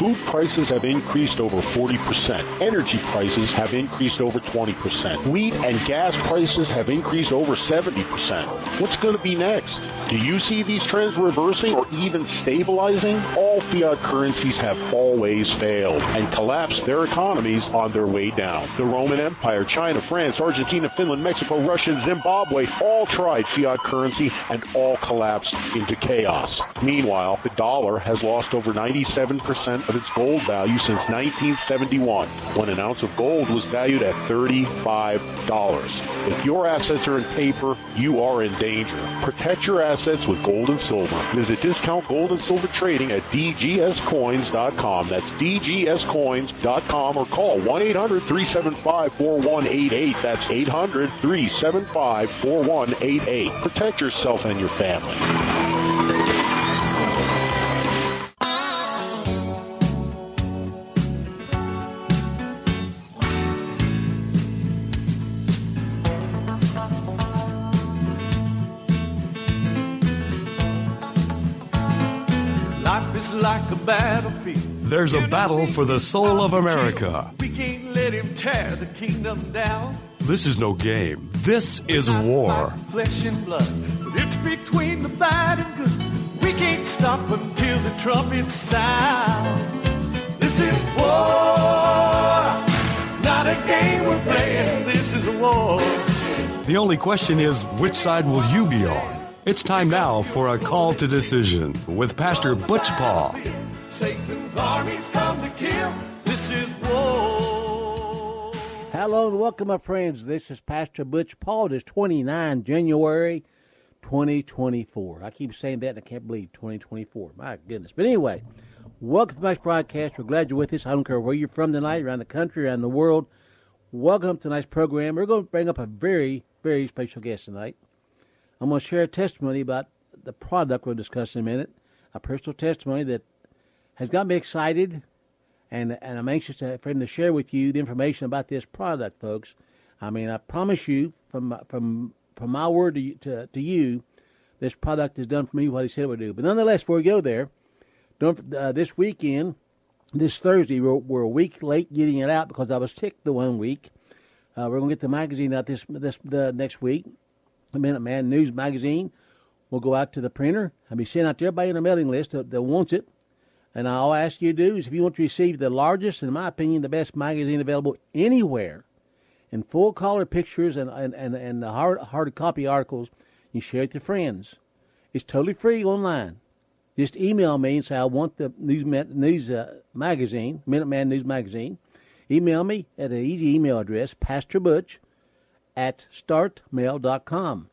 Food prices have increased over 40%. Energy prices have increased over 20%. Wheat and gas prices have increased over 70%. What's going to be next? Do you see these trends reversing or even stabilizing? All fiat currencies have always failed and collapsed their economies on their way down. The Roman Empire, China, France, Argentina, Finland, Mexico, Russia, and Zimbabwe all tried fiat currency and all collapsed into chaos. Meanwhile, the dollar has lost over 97% of its gold value since 1971, when an ounce of gold was valued at $35. If your assets are in paper, you are in danger. Protect your assets with gold and silver. Visit Discount Gold and Silver Trading at dgscoins.com. That's dgscoins.com, or call 1-800-375-4188. That's 800-375-4188. Protect yourself and your family. Life is like a battlefield. There's a battle for the soul of America. We can't let him tear the kingdom down. This is no game. This is war. Flesh and blood, but it's between the bad and good. We can't stop until the trumpet sounds. This is war, not a game we're playing. This is a war. The only question is, which side will you be on? It's time now for a call to decision with Pastor Butch Paul. Satan's armies come to kill. This is war. Hello and welcome, my friends. This is Pastor Butch Paul. It is 29 January 2024. I keep saying that and I can't believe 2024. My goodness. But anyway, welcome to my broadcast. We're glad you're with us. I don't care where you're from tonight, around the country, around the world. Welcome to tonight's program. We're going to bring up a very, very special guest tonight. I'm going to share a testimony about the product we'll discuss in a minute, a personal testimony that has got me excited, and I'm anxious for him to share with you the information about this product, folks. I mean, I promise you, from my word to you, this product has done for me what he said it would do. But nonetheless, before we go there, this weekend, this Thursday, we're a week late getting it out because I was sick the one week. We're going to get the magazine out the next week. The Minute Man News magazine will go out to the printer and be sent out to everybody on the mailing list that wants it. And all I ask you to do is, if you want to receive the largest, in my opinion, the best magazine available anywhere, in full color pictures and the hard copy articles, you share it to friends. It's totally free online. Just email me and say, I want the news magazine, Minute Man News magazine. Email me at an easy email address, pastorbutch@startmail.com.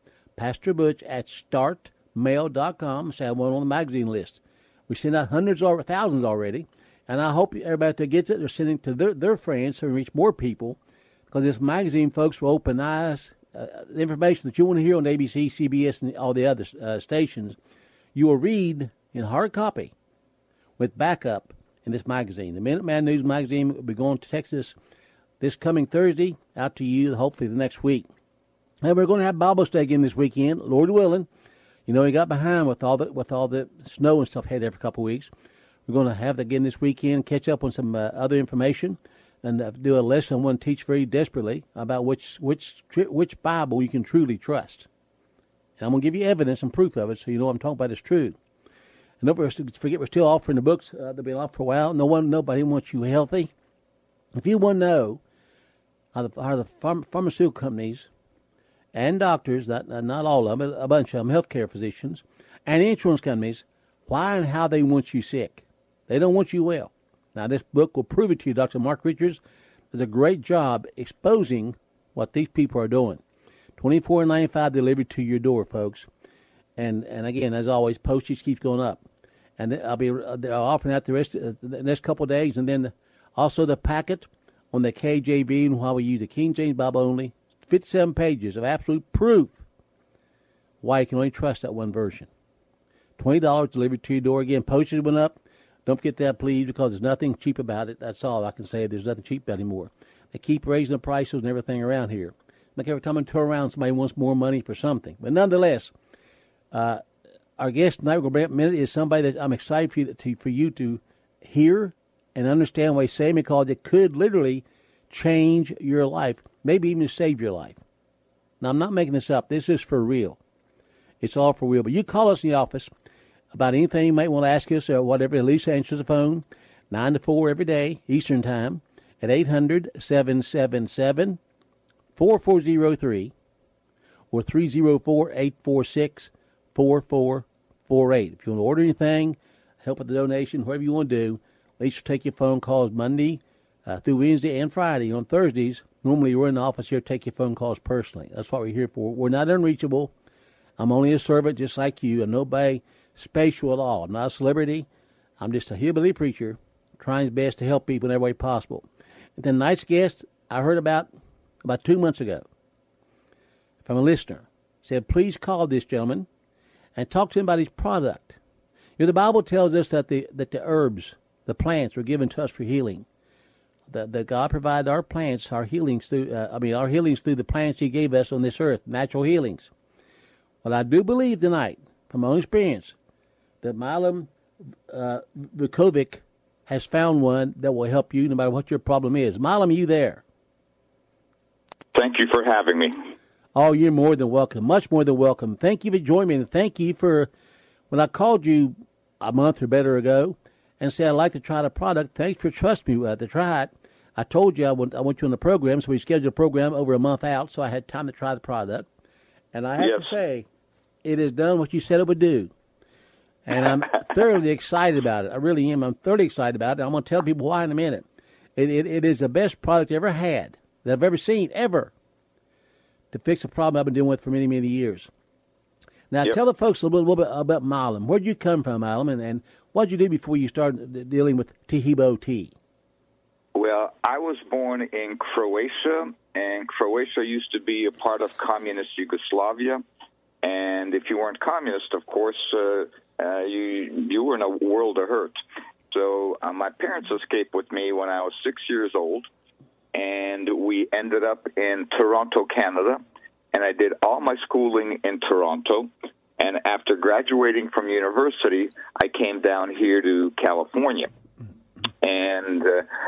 pastorbutch@startmail.com. Say I want on the magazine list. We send out hundreds or thousands already, and I hope everybody that gets it, they're sending to their friends so we reach more people, because this magazine, folks, will open eyes. The information that you want to hear on ABC, CBS, and all the other stations, you will read in hard copy with backup in this magazine. The Minuteman News magazine will be going to Texas this coming Thursday, out to you hopefully the next week. And we're going to have Bible study again this weekend, Lord willing. You know, he got behind with all the snow and stuff had there for a couple of weeks. We're going to have that again this weekend, catch up on some other information, and do a lesson I want to teach very desperately about which Bible you can truly trust. And I'm going to give you evidence and proof of it, so you know what I'm talking about is true. And don't forget, we're still offering the books. They'll be off for a while. Nobody wants you healthy. If you want to know how the pharmaceutical companies and doctors, not all of them, but a bunch of them, healthcare physicians, and insurance companies, why and how they want you sick. They don't want you well. Now, this book will prove it to you. Dr. Mark Richards does a great job exposing what these people are doing. $24.95 delivered to your door, folks. And again, as always, postage keeps going up. And they're offering out the next couple of days, and then also the packet on the KJV, and while we use the King James Bible only, 57 pages of absolute proof why you can only trust that one version. $20 delivered to your door. Again, postage went up. Don't forget that, please, because there's nothing cheap about it. That's all I can say. There's nothing cheap anymore. They keep raising the prices and everything around here. Like every time I turn around, somebody wants more money for something. But nonetheless, our guest tonight, we're going to bring up in a minute, is somebody that I'm excited for you to hear and understand why Sammy because it could literally change your life, maybe even save your life. Now, I'm not making this up. This is for real. It's all for real. But you call us in the office about anything you might want to ask us or whatever. At least answer the phone, 9 to 4 every day, Eastern Time, at 800-777-4403 or 304-846-4448. If you want to order anything, help with the donation, whatever you want to do, at least take your phone calls Monday through Wednesday and Friday. On Thursdays, normally we're in the office here to take your phone calls personally. That's what we're here for. We're not unreachable. I'm only a servant just like you, and nobody special at all. I'm not a celebrity. I'm just a hillbilly preacher trying his best to help people in every way possible. And then tonight's guest I heard about 2 months ago from a listener. Said, please call this gentleman and talk to him about his product. You know, the Bible tells us that the herbs, the plants, are given to us for healing. That God provided our plants, our healings through the plants He gave us on this earth, natural healings. Well, I do believe tonight, from my own experience, that Milam Vukovic has found one that will help you no matter what your problem is. Milam, are you there? Thank you for having me. Oh, you're more than welcome, much more than welcome. Thank you for joining me, and thank you for, when I called you a month or better ago and said I'd like to try the product, thanks for trusting me to try it. I told you I want you on the program, so we scheduled a program over a month out, so I had time to try the product. And I have to say, it has done what you said it would do. And I'm thoroughly excited about it. I really am. I'm thoroughly excited about it. I'm going to tell people why in a minute. It is the best product I ever had, that I've ever seen, ever, to fix a problem I've been dealing with for many, many years. Now, tell the folks a little bit about Milam. Where did you come from, Milam, and what did you do before you started dealing with Taheebo tea? Well, I was born in Croatia, and Croatia used to be a part of communist Yugoslavia. And if you weren't communist, of course, you were in a world of hurt. So my parents escaped with me when I was 6 years old, and we ended up in Toronto, Canada. And I did all my schooling in Toronto. And after graduating from university, I came down here to California. And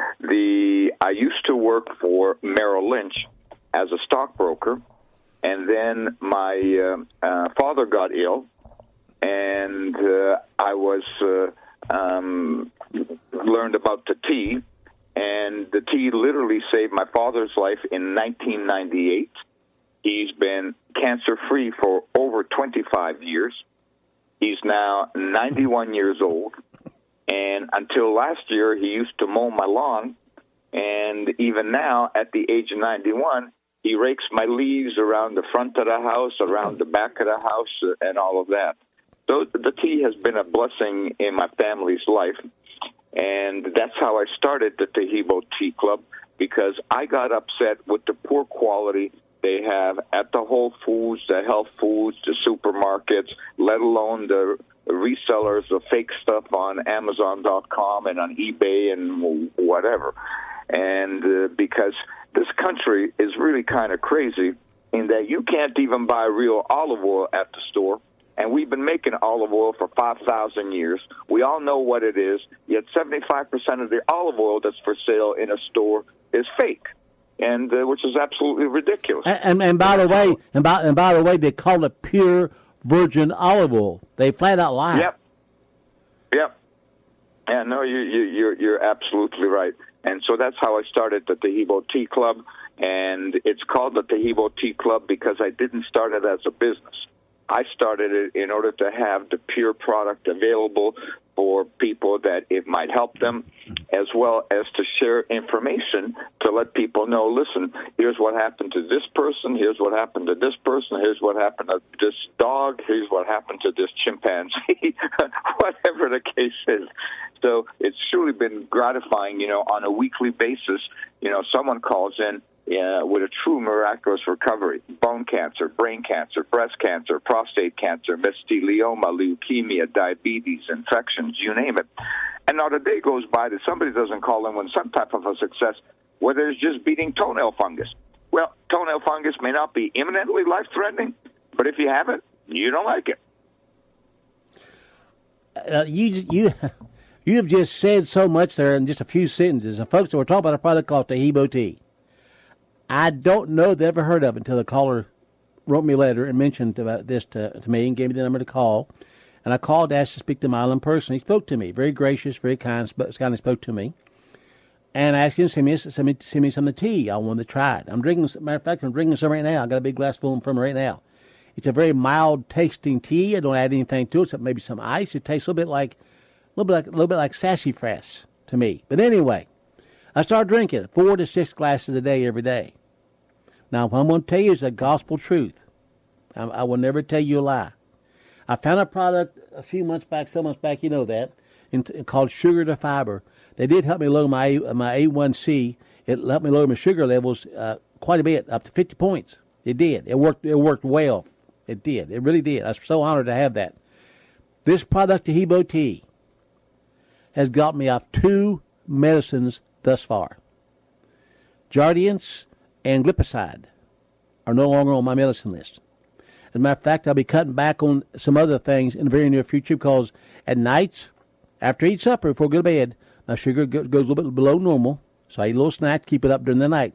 I used to work for Merrill Lynch as a stockbroker. And then my father got ill, and I was learned about the tea, and the tea literally saved my father's life in 1998. He's been cancer-free for over 25 years. He's now 91 years old, and until last year, he used to mow my lawn, and even now, at the age of 91, he rakes my leaves around the front of the house, around the back of the house, and all of that. So the tea has been a blessing in my family's life, and that's how I started the Taheebo Tea Club, because I got upset with the poor quality they have at the Whole Foods, the health foods, the supermarkets, let alone the resellers of fake stuff on Amazon.com and on eBay and whatever. And because this country is really kind of crazy in that you can't even buy real olive oil at the store. And we've been making olive oil for 5,000 years. We all know what it is, yet 75% of the olive oil that's for sale in a store is fake, and which is absolutely ridiculous. And by the way, by the way, they call it pure virgin olive oil. They flat out lie. Yep. Yeah, no, you're absolutely right. And so that's how I started the Taheebo Tea Club, and it's called the Taheebo Tea Club because I didn't start it as a business. I started it in order to have the pure product available for people that it might help them, as well as to share information to let people know, listen, here's what happened to this person, here's what happened to this person, here's what happened to this dog, here's what happened to this chimpanzee, whatever the case is. So it's truly been gratifying, on a weekly basis. Someone calls in with a true miraculous recovery: bone cancer, brain cancer, breast cancer, prostate cancer, mesothelioma, leukemia, diabetes, infections, you name it. And not a day goes by that somebody doesn't call in with some type of a success, whether it's just beating toenail fungus. Well, toenail fungus may not be imminently life-threatening, but if you have it, you don't like it. You have just said so much there in just a few sentences. And folks, we're talking about a product called Taheebo tea. I don't know that I ever heard of it until the caller wrote me a letter and mentioned about this to me and gave me the number to call. And I called to ask to speak to Milo in person. He spoke to me. Very gracious, very kind, kindly spoke to me. And I asked him to send me some of the tea. I wanted to try it. As a matter of fact, I'm drinking some right now. I got a big glass full from it right now. It's a very mild tasting tea. I don't add anything to it except maybe some ice. It tastes a little bit like sassafras to me. But anyway, I started drinking it 4 to 6 glasses a day every day. Now, what I'm going to tell you is the gospel truth. I will never tell you a lie. I found a product a few months back, some months back, you know that, called Sugar to Fiber. They did help me lower my A1C. It helped me lower my sugar levels quite a bit, up to 50 points. It did. It worked well. It did. It really did. I was so honored to have that. This product, Taheebo tea, has got me off 2 medicines thus far. Jardiance and glipizide are no longer on my medicine list. As a matter of fact, I'll be cutting back on some other things in the very near future because at nights, after I eat supper, before I go to bed, my sugar goes a little bit below normal, so I eat a little snack to keep it up during the night.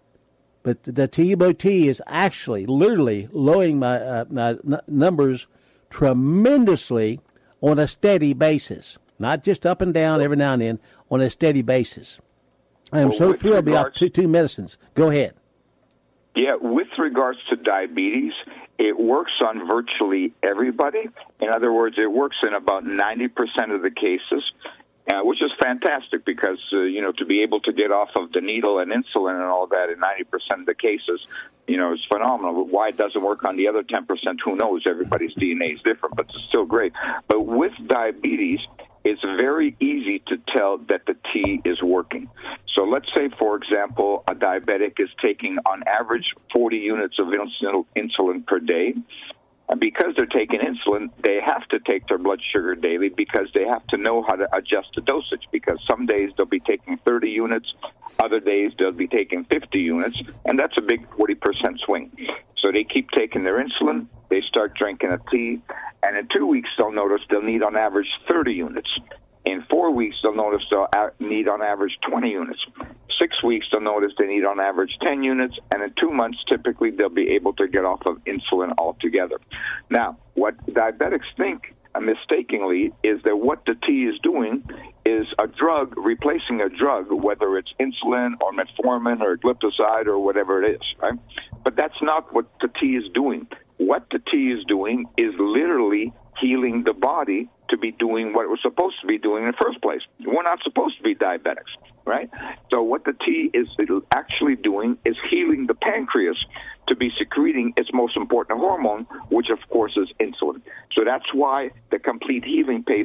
But the Taheebo tea is actually, literally, lowering my numbers tremendously on a steady basis. Not just up and down every now and then, on a steady basis. I am so thrilled to be off two medicines. Go ahead. Yeah, with regards to diabetes, it works on virtually everybody. In other words, it works in about 90% of the cases, which is fantastic because, to be able to get off of the needle and insulin and all that in 90% of the cases, it's phenomenal. Why it doesn't work on the other 10%, who knows? Everybody's DNA is different, but it's still great. But with diabetes, it's very easy to tell that the tea is working. So let's say, for example, a diabetic is taking on average 40 units of insulin per day. And because they're taking insulin, they have to take their blood sugar daily because they have to know how to adjust the dosage, because some days they'll be taking 30 units, other days they'll be taking 50 units, and that's a big 40% swing. So they keep taking their insulin, they start drinking a tea, and in 2 weeks they'll notice they'll need on average 30 units. In 4 weeks, they'll notice they'll need on average 20 units. 6 weeks, they'll notice they need on average 10 units. And in 2 months, typically, they'll be able to get off of insulin altogether. Now, what diabetics think, mistakenly, is that what the tea is doing is a drug replacing a drug, whether it's insulin or metformin or glipizide or whatever it is, right? But that's not what the tea is doing. What the tea is doing is literally healing the body to be doing what it was supposed to be doing in the first place. We're not supposed to be diabetics, right? So what the tea is actually doing is healing the pancreas to be secreting its most important hormone, which, of course, is insulin. So that's why the complete healing takes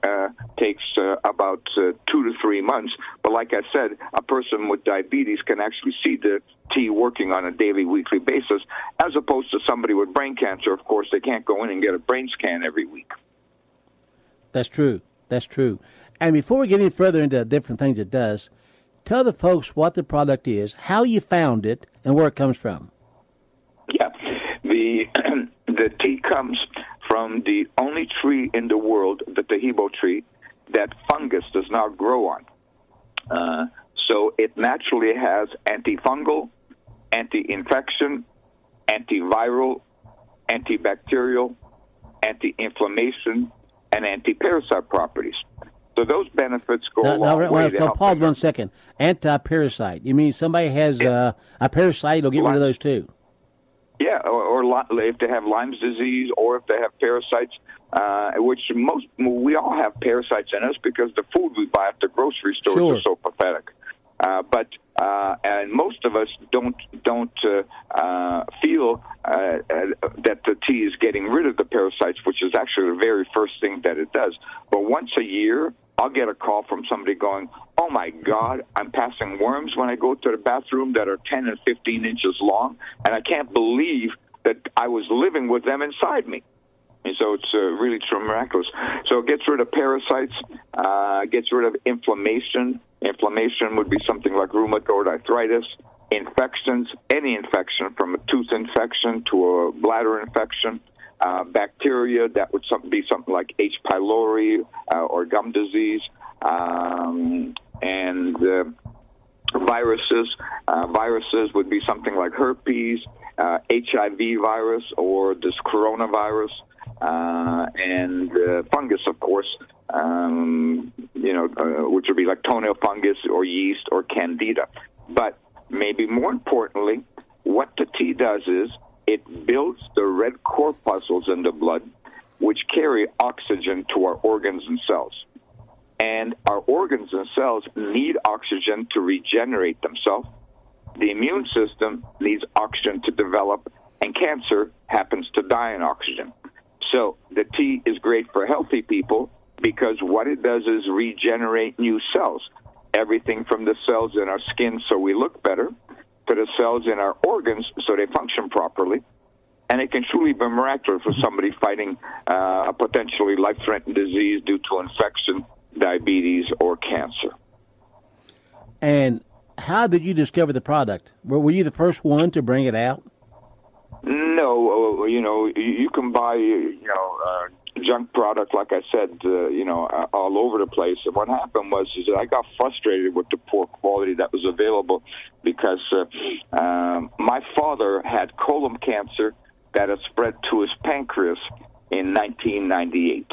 about 2 to 3 months. But like I said, a person with diabetes can actually see the tea working on a daily, weekly basis, as opposed to somebody with brain cancer. Of course, they can't go in and get a brain scan every week. That's true. That's true. And before we get any further into the different things it does, tell the folks what the product is, how you found it, and where it comes from. Yeah. The tea comes from the only tree in the world, the Taheebo tree, that fungus does not grow on. So it naturally has antifungal, anti-infection, antiviral, antibacterial, anti-inflammation, and anti-parasite properties. So those benefits go a long way to help. Pause 1 second. Anti-parasite. You mean somebody has a parasite, they'll get rid of those too? Yeah, or if they have Lyme's disease or if they have parasites, which we all have parasites in us because the food we buy at the grocery stores is so pathetic. And most of us don't feel that the tea is getting rid of the parasites, which is actually the very first thing that it does. But once a year, I'll get a call from somebody going, "Oh my God, I'm passing worms when I go to the bathroom that are 10 and 15 inches long, and I can't believe that I was living with them inside me." And so it's really miraculous. So it gets rid of parasites, gets rid of inflammation. Inflammation would be something like rheumatoid arthritis, infections, any infection from a tooth infection to a bladder infection, bacteria, that would be something like H. pylori or gum disease, and viruses. Viruses would be something like herpes, HIV virus, or this coronavirus, and fungus, of course, which would be like toenail fungus or yeast or candida. But maybe more importantly, what the tea does is it builds the red corpuscles in the blood, which carry oxygen to our organs and cells. And our organs and cells need oxygen to regenerate themselves. The immune system needs oxygen to develop, and cancer happens to die in oxygen. So the tea is great for healthy people because what it does is regenerate new cells. Everything from the cells in our skin so we look better, to the cells in our organs so they function properly. And it can truly be miraculous for somebody fighting a potentially life-threatening disease due to infection, diabetes, or cancer. And how did you discover the product? Were you the first one to bring it out? No, you can buy, junk product, like I said, all over the place. And what happened was is that I got frustrated with the poor quality that was available because my father had colon cancer that had spread to his pancreas in 1998.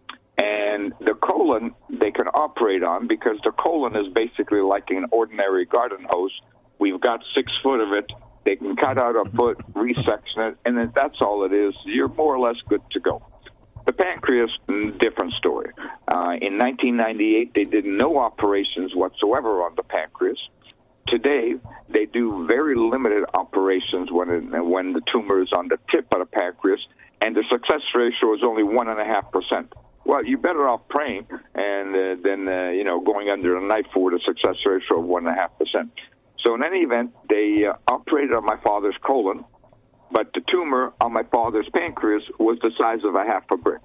And the colon they can operate on because the colon is basically like an ordinary garden hose. We've got 6 foot of it. They can cut out a foot, resection it, and then that's all it is. You're more or less good to go. The pancreas, different story. In 1998, they did no operations whatsoever on the pancreas. Today, they do very limited operations when the tumor is on the tip of the pancreas, and the success ratio is only 1.5%. Well, you're better off praying and than going under a knife for the success ratio of 1.5%. So in any event, they operated on my father's colon, but the tumor on my father's pancreas was the size of a half a brick.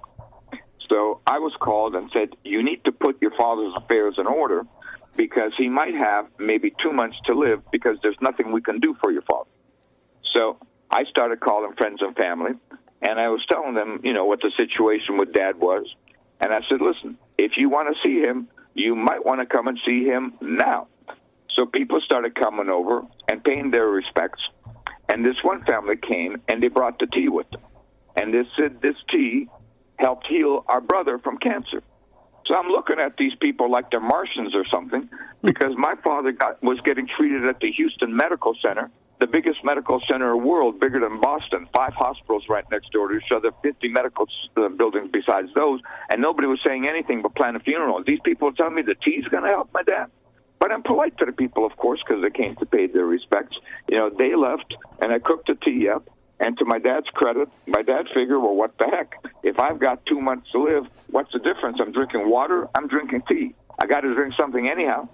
So I was called and said, you need to put your father's affairs in order because he might have maybe 2 months to live because there's nothing we can do for your father. So I started calling friends and family, and I was telling them, what the situation with Dad was. And I said, listen, if you want to see him, you might want to come and see him now. So people started coming over and paying their respects. And this one family came, and they brought the tea with them. And they said this tea helped heal our brother from cancer. So I'm looking at these people like they're Martians or something, because my father was getting treated at the Houston Medical Center, the biggest medical center in the world, bigger than Boston, 5 hospitals right next door to each other, 50 medical buildings besides those, and nobody was saying anything but plan a funeral. These people tell me the tea's going to help my dad. But I'm polite to the people, of course, because they came to pay their respects. They left, and I cooked the tea up. And to my dad's credit, my dad figured, well, what the heck? If I've got 2 months to live, what's the difference? I'm drinking water, I'm drinking tea. I got to drink something anyhow.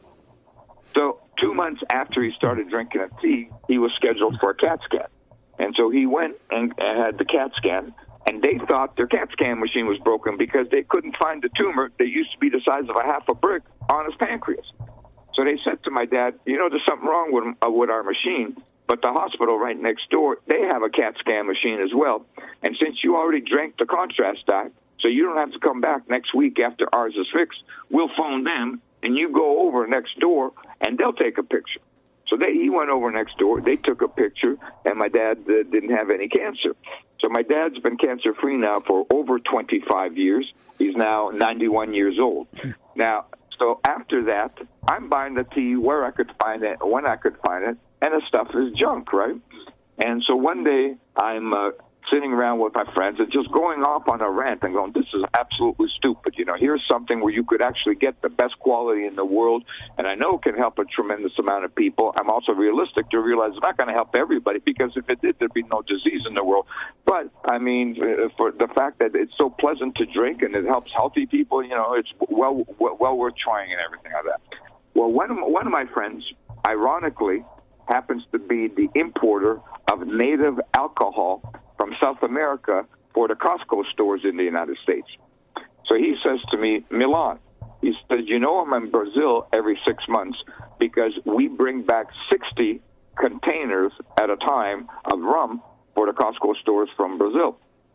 So 2 months after he started drinking a tea, he was scheduled for a CAT scan. And so he went and had the CAT scan, and they thought their CAT scan machine was broken because they couldn't find the tumor that used to be the size of a half a brick on his pancreas. So they said to my dad, there's something wrong with our machine, but the hospital right next door, they have a CAT scan machine as well. And since you already drank the contrast dye, so you don't have to come back next week after ours is fixed, we'll phone them, and you go over next door, and they'll take a picture. So he went over next door, they took a picture, and my dad didn't have any cancer. So my dad's been cancer-free now for over 25 years. He's now 91 years old. Now, so after that, I'm buying the tea where I could find it, when I could find it, and the stuff is junk, right? And so one day, I'm sitting around with my friends and just going off on a rant and going, this is absolutely stupid. Here's something where you could actually get the best quality in the world, and I know it can help a tremendous amount of people. I'm also realistic to realize it's not going to help everybody, because if it did, there'd be no disease in the world. But, I mean, for the fact that it's so pleasant to drink and it helps healthy people, it's well worth trying and everything like that. Well, one of my friends, ironically, happens to be the importer of native alcohol from South America for the Costco stores in the United States. So he says to me, Milan, he says, I'm in Brazil every 6 months because we bring back 60 containers at a time of rum for the Costco stores from Brazil.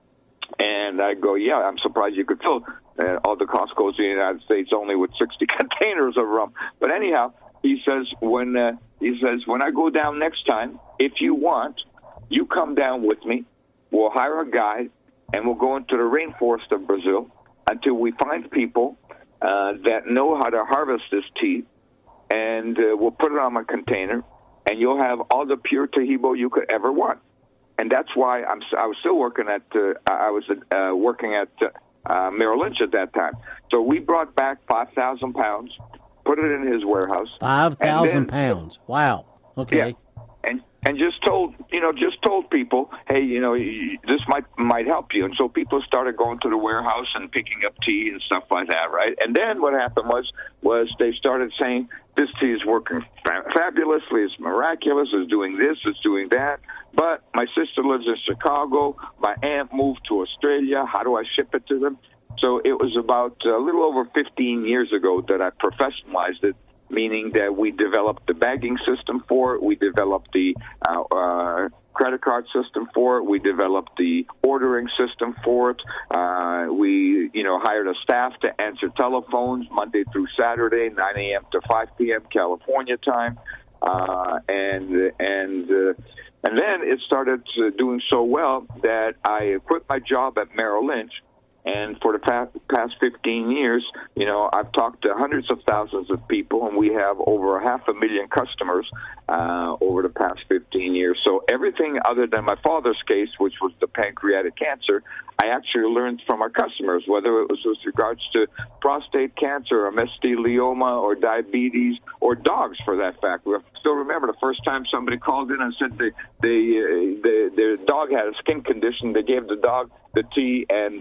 And I go, yeah, I'm surprised you could fill all the Costco's in the United States only with 60 containers of rum. But anyhow, he says, when I go down next time, if you want, you come down with me. We'll hire a guide, and we'll go into the rainforest of Brazil until we find people that know how to harvest this tea, and we'll put it on a container, and you'll have all the pure Tahibo you could ever want. And that's why I was still working at Merrill Lynch at that time. So we brought back 5,000 pounds, put it in his warehouse. 5,000 pounds. Wow. Okay. Yeah. And just told people, hey, this might help you. And so people started going to the warehouse and picking up tea and stuff like that, right? And then what happened was they started saying, this tea is working fabulously, it's miraculous, it's doing this, it's doing that. But my sister lives in Chicago, my aunt moved to Australia, how do I ship it to them? So it was about a little over 15 years ago that I professionalized it, meaning that we developed the bagging system for it, we developed the credit card system for it, we developed the ordering system for it, we hired a staff to answer telephones Monday through Saturday, 9 a.m. to 5 p.m. California time, and then it started doing so well that I quit my job at Merrill Lynch. And for the past 15 years, I've talked to hundreds of thousands of people, and we have over 500,000 customers over the past 15 years. So everything other than my father's case, which was the pancreatic cancer, I actually learned from our customers, whether it was with regards to prostate cancer or mesothelioma or diabetes or dogs, for that fact. I still remember the first time somebody called in and said their dog had a skin condition. They gave the dog the tea, and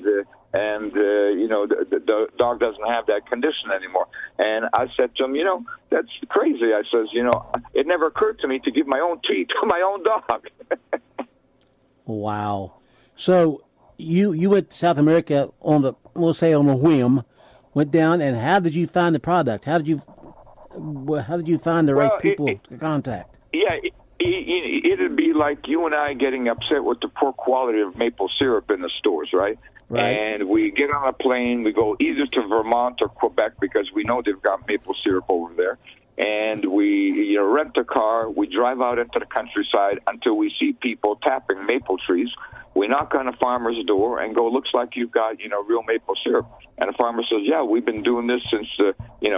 the dog doesn't have that condition anymore. And I said to him, that's crazy. I says, it never occurred to me to give my own tea to my own dog. Wow. So you went to South America on a whim, went down, and how did you find the product? How did you find the right people to contact? Yeah, it'd be like you and I getting upset with the poor quality of maple syrup in the stores, right? Right. And we get on a plane, we go either to Vermont or Quebec because we know they've got maple syrup over there. And we rent a car, we drive out into the countryside until we see people tapping maple trees. We knock on a farmer's door and go, looks like you've got, real maple syrup. And the farmer says, yeah, we've been doing this since the,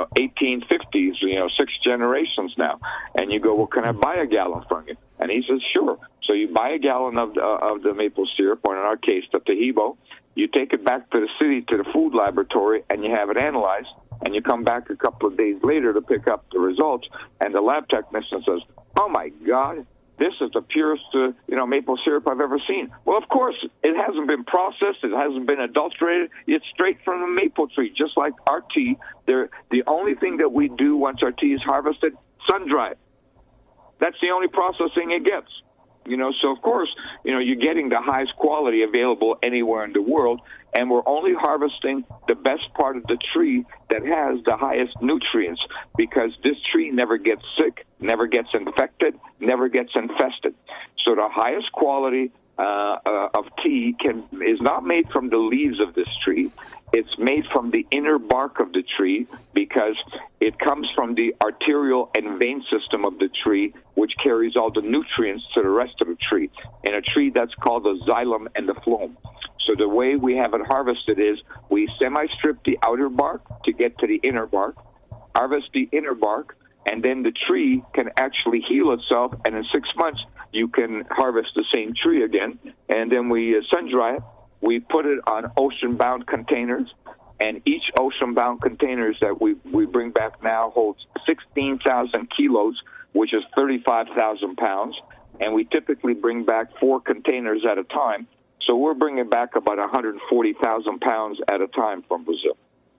1850s, 6 generations now. And you go, well, can I buy a gallon from you? And he says, sure. So you buy a gallon of the maple syrup, or in our case, the Tahibo. You take it back to the city, to the food laboratory, and you have it analyzed. And you come back a couple of days later to pick up the results, and the lab technician says, oh, my God, this is the purest, maple syrup I've ever seen. Well, of course, it hasn't been processed. It hasn't been adulterated. It's straight from the maple tree, just like our tea. The only thing that we do once our tea is harvested, sun-dry it. That's the only processing it gets. So of course, you're getting the highest quality available anywhere in the world, and we're only harvesting the best part of the tree that has the highest nutrients, because this tree never gets sick, never gets infected, never gets infested. So the highest quality of tea is not made from the leaves of this tree. It's made from the inner bark of the tree, because it comes from the arterial and vein system of the tree, which carries all the nutrients to the rest of the tree. In a tree, that's called the xylem and the phloem. So the way we have it harvested is we semi-strip the outer bark to get to the inner bark, harvest the inner bark, and then the tree can actually heal itself, and in 6 months you can harvest the same tree again. And then we sun-dry it. We put it on ocean-bound containers, and each ocean-bound containers that we bring back now holds 16,000 kilos, which is 35,000 pounds, and we typically bring back 4 containers at a time. So we're bringing back about 140,000 pounds at a time from Brazil.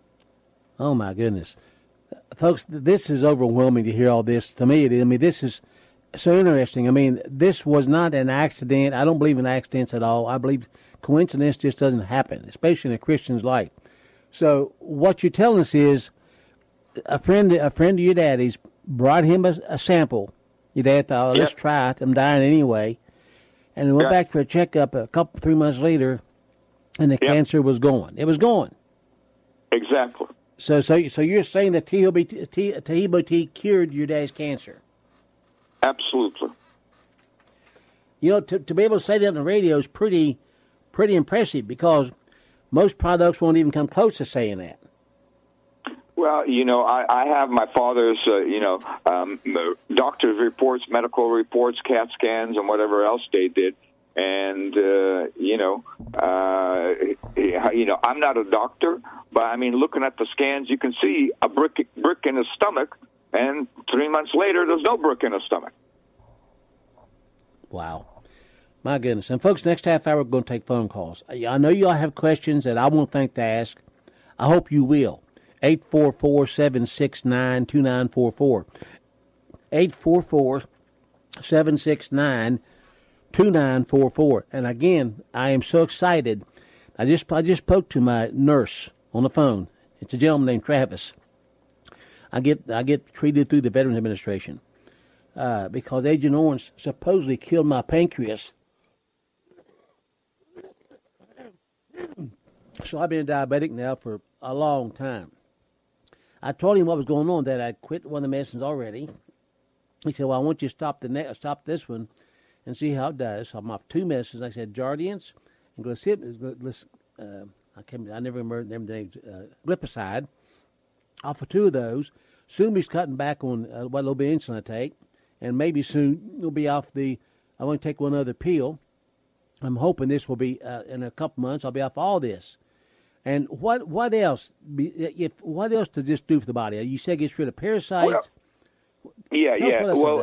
Oh, my goodness. Folks, this is overwhelming to hear all this. To me, it is. I mean, this is so interesting. I mean, this was not an accident. I don't believe in accidents at all. I believe coincidence just doesn't happen, especially in a Christian's life. So what you're telling us is a friend of your daddy's brought him a sample. Your dad thought, let's try it. I'm dying anyway. And we went back for a checkup 3 months later, and the cancer was gone. It was gone. Exactly. So you're saying that Taheebo tea cured your dad's cancer? Absolutely. You know, to be able to say that on the radio is pretty impressive, because most products won't even come close to saying that. Well, you know, I have my father's, doctor's reports, medical reports, CAT scans, and whatever else they did. And, I'm not a doctor, but, I mean, looking at the scans, you can see a brick in his stomach, and 3 months later, there's no brick in his stomach. Wow. My goodness. And, folks, next half hour, we're going to take phone calls. I know you all have questions that I won't think to ask. I hope you will. 844-769-2944. 844-769-2944. And again, I am so excited. I just spoke to my nurse on the phone. It's a gentleman named Travis. I get treated through the Veterans Administration because Agent Orange supposedly killed my pancreas. So I've been diabetic now for a long time. I told him what was going on, that I quit one of the medicines already. He said, well, I want you to stop this one and see how it does. So I'm off 2 medicines. I said Jardiance and glipizide. Off of 2 of those. Soon he's cutting back on what little bit of insulin I take. And maybe soon we'll be off I want to take one other pill. I'm hoping this will be, in a couple months, I'll be off all this. And what else? What else to just do for the body? You said it gets rid of parasites. Well, yeah. Well,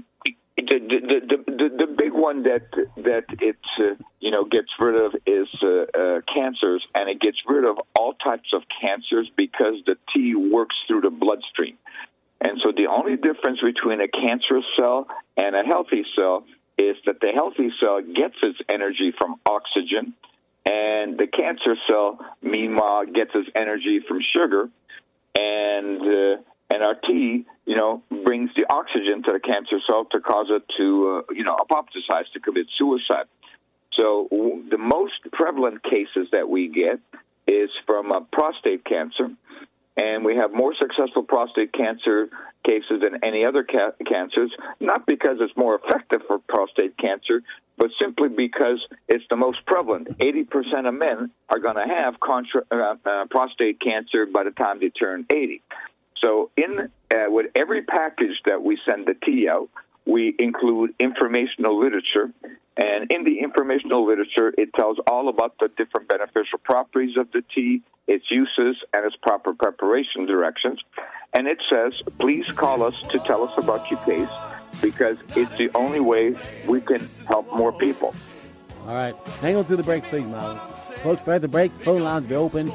the big one that it gets rid of is cancers, and it gets rid of all types of cancers because the tea works through the bloodstream. And so the only difference between a cancerous cell and a healthy cell is that the healthy cell gets its energy from oxygen, and the cancer cell, meanwhile, gets its energy from sugar, and our tea, brings the oxygen to the cancer cell to cause it to, apoptosize, to commit suicide. So the most prevalent cases that we get is from prostate cancer, and we have more successful prostate cancer cases than any other cancers, not because it's more effective for prostate cancer, but simply because it's the most prevalent. 80% of men are going to have prostate cancer by the time they turn 80. So with every package that we send the tea out, we include informational literature. And in the informational literature, it tells all about the different beneficial properties of the tea, its uses, and its proper preparation directions. And it says, please call us to tell us about your case, because it's the only way we can help more people. All right. Hang on through the break, please, Molly. Folks, after the break, phone lines will be open.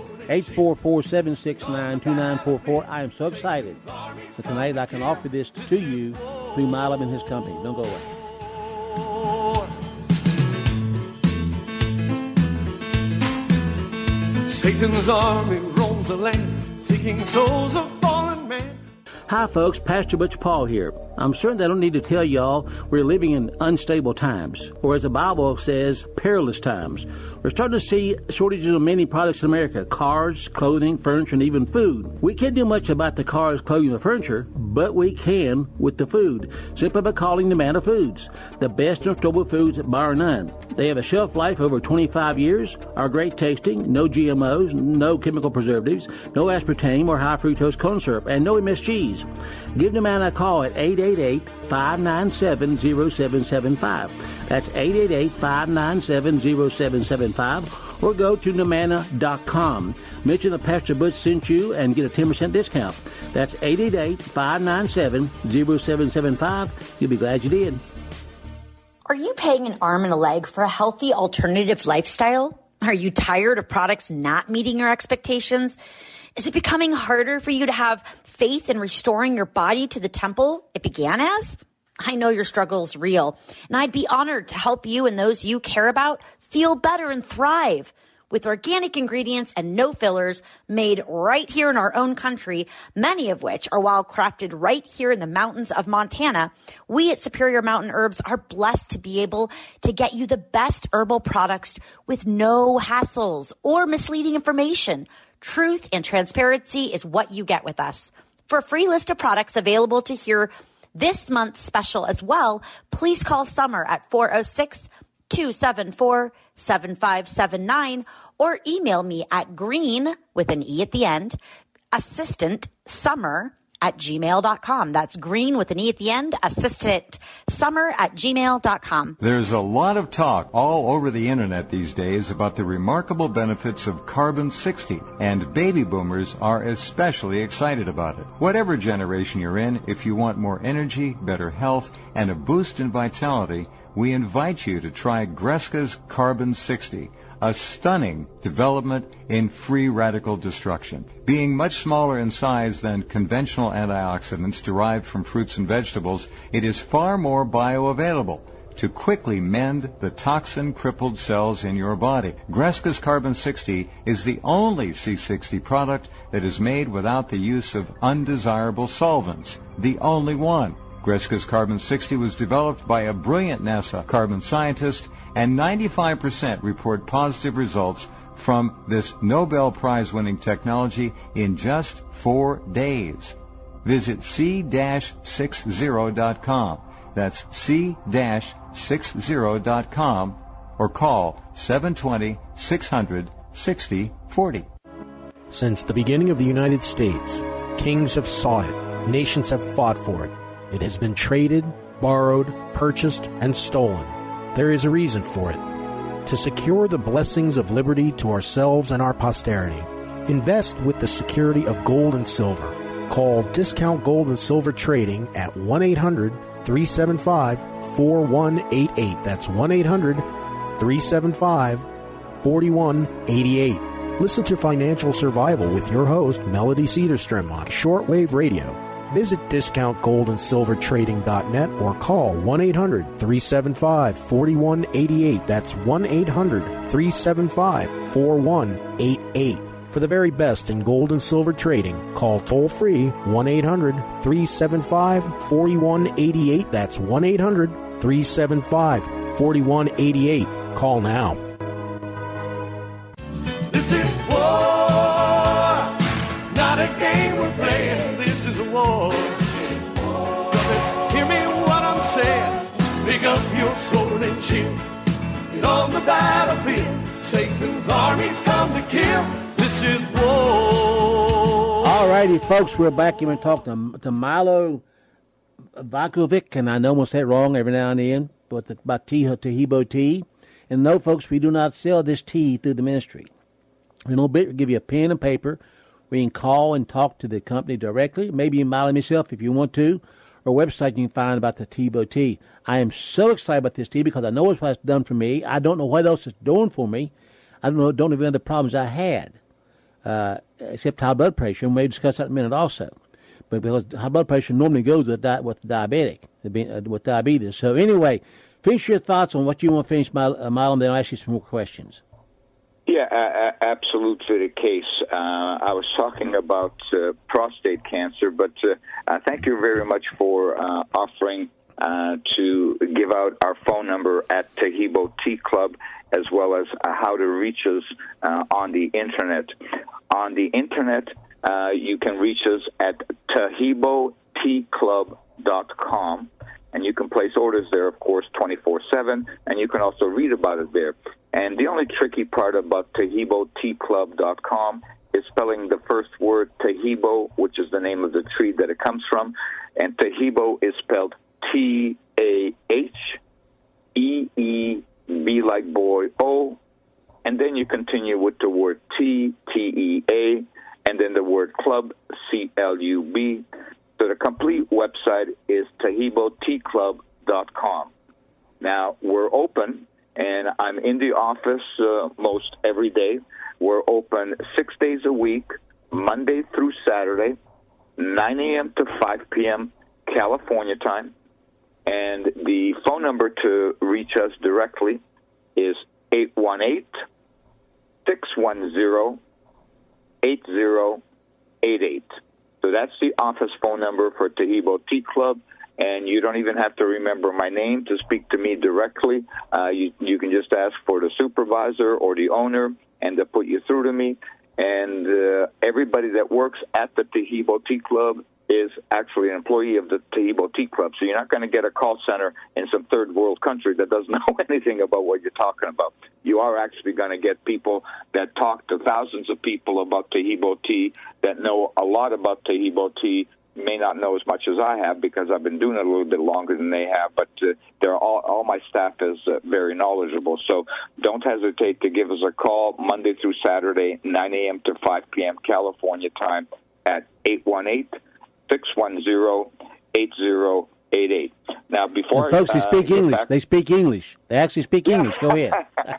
844-769-2944. I am so excited. So tonight I can offer this to you through Milam and his company. Don't go away. Satan's army roams the land, seeking souls of fallen man. Hi, folks. Pastor Butch Paul here. I'm certain I don't need to tell y'all we're living in unstable times, or as the Bible says, perilous times. We're starting to see shortages of many products in America: cars, clothing, furniture, and even food. We can't do much about the cars, clothing, and furniture, but we can with the food, simply by calling Nomana Foods, the best in storable foods bar none. They have a shelf life over 25 years, are great tasting, no GMOs, no chemical preservatives, no aspartame or high fructose corn syrup, and no MSGs. Give Nomana a call at 888-597-0775. That's 888-597-0775. Or go to Nomana.com. Mention that Pastor Butch sent you and get a 10% discount. That's 888-597-0775. You'll be glad you did. Are you paying an arm and a leg for a healthy alternative lifestyle? Are you tired of products not meeting your expectations? Is it becoming harder for you to have faith in restoring your body to the temple it began as? I know your struggle is real, and I'd be honored to help you and those you care about feel better and thrive. with organic ingredients and no fillers, made right here in our own country, many of which are wild crafted right here in the mountains of Montana. We at Superior Mountain Herbs are blessed to be able to get you the best herbal products with no hassles or misleading information. Truth and transparency is what you get with us. For a free list of products available to hear this month's special as well, please call Summer at 406-274-7579 or email me at green, with an E at the end, assistantsummer@gmail.com. That's green with an E at the end, assistantsummer@gmail.com. There's a lot of talk all over the internet these days about the remarkable benefits of Carbon-60, and baby boomers are especially excited about it. Whatever generation you're in, if you want more energy, better health, and a boost in vitality, we invite you to try Greska's Carbon-60, a stunning development in free radical destruction. Being much smaller in size than conventional antioxidants derived from fruits and vegetables, it is far more bioavailable to quickly mend the toxin-crippled cells in your body. Greska's Carbon-60 is the only C60 product that is made without the use of undesirable solvents. The only one. Greska's Carbon-60 was developed by a brilliant NASA carbon scientist, and 95% report positive results from this Nobel Prize-winning technology in just 4 days. Visit c-60.com. That's c-60.com, or call 720-600-6040. Since the beginning of the United States, kings have sought it, nations have fought for it. It has been traded, borrowed, purchased, and stolen. There is a reason for it. To secure the blessings of liberty to ourselves and our posterity, invest with the security of gold and silver. Call Discount Gold and Silver Trading at 1-800-375-4188. That's 1-800-375-4188. Listen to Financial Survival with your host, Melody Cedarstrom, on Shortwave Radio. Visit discountgoldandsilvertrading.net or call 1-800-375-4188. That's 1-800-375-4188. For the very best in gold and silver trading, call toll-free 1-800-375-4188. That's 1-800-375-4188. Call now. This is war, not a game we're playing. This is a war. Hear me what I'm saying. Pick up your sword and shield. Get on the battlefield. Satan's armies come to kill. This is war. All righty, folks, we're back. You've been talking to Milo Vakovic, and I know I'm going to say it wrong every now and then, but about Taheebo tea. And no, folks, we do not sell this tea through the ministry. We don't give you a pen and paper. We can call and talk to the company directly. Maybe email myself if you want to, or website you can find about the Taheebo tea. I am so excited about this tea because I know it's what it's done for me. I don't know what else it's doing for me. I don't even know the problems I had, except high blood pressure, and we'll discuss that in a minute also. But because high blood pressure normally goes with diabetic, with diabetes. So anyway, finish your thoughts on what you want to finish, Milo, and then I'll ask you some more questions. Yeah, absolutely the case. I was talking about prostate cancer, but thank you very much for offering to give out our phone number at Taheebo Tea Club, as well as how to reach us on the Internet. On the Internet, you can reach us at TaheeboTeaClub.com. And you can place orders there, of course, 24/7, and you can also read about it there. And the only tricky part about TaheeboTeaClub.com is spelling the first word, Taheebo, which is the name of the tree that it comes from. And Taheebo is spelled T-A-H-E-E-B like boy, O. And then you continue with the word T, T-E-A, and then the word club, C-L-U-B. So the complete website is TaheeboTeaClub.com. Now, we're open, and I'm in the office most every day. We're open 6 days a week, Monday through Saturday, 9 a.m. to 5 p.m. California time. And the phone number to reach us directly is 610-8088. So that's the office phone number for Taheebo Tea Club. And you don't even have to remember my name to speak to me directly. You can just ask for the supervisor or the owner, and they'll put you through to me. And everybody that works at the Taheebo Tea Club is actually an employee of the Taheebo Tea Club. So you're not going to get a call center in some third world country that doesn't know anything about what you're talking about. You are actually going to get people that talk to thousands of people about Taheebo tea, that know a lot about Taheebo tea, may not know as much as I have because I've been doing it a little bit longer than they have, but all my staff is very knowledgeable. So don't hesitate to give us a call Monday through Saturday, 9 a.m. to 5 p.m. California time at 818-610-8088. Now, before and folks, they speak English. They speak English. They actually speak English. Go ahead.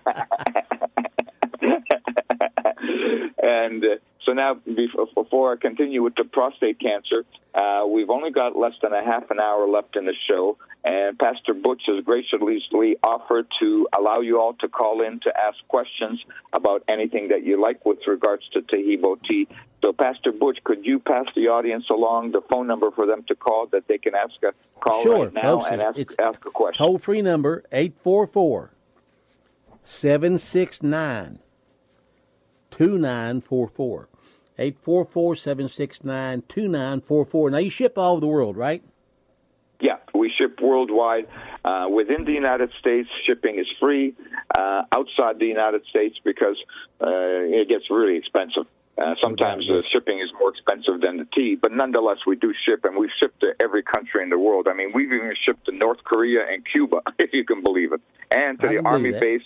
And so now, before I continue with the prostate cancer, we've only got less than a half an hour left in the show, and Pastor Butch has graciously offered to allow you all to call in to ask questions about anything that you like with regards to Taheebo tea. So, Pastor Butch, could you pass the audience along the phone number for them to call that they can ask a call right now folks, and ask a question? Toll-free number, 844-769-2944. 844-769-2944. Now, you ship all over the world, right? Yeah, we ship worldwide. Within the United States, shipping is free. Outside the United States, because it gets really expensive. Sometimes shipping is more expensive than the tea, but nonetheless, we do ship, and we've shipped to every country in the world. I mean, we've even shipped to North Korea and Cuba, if you can believe it, and to the Army base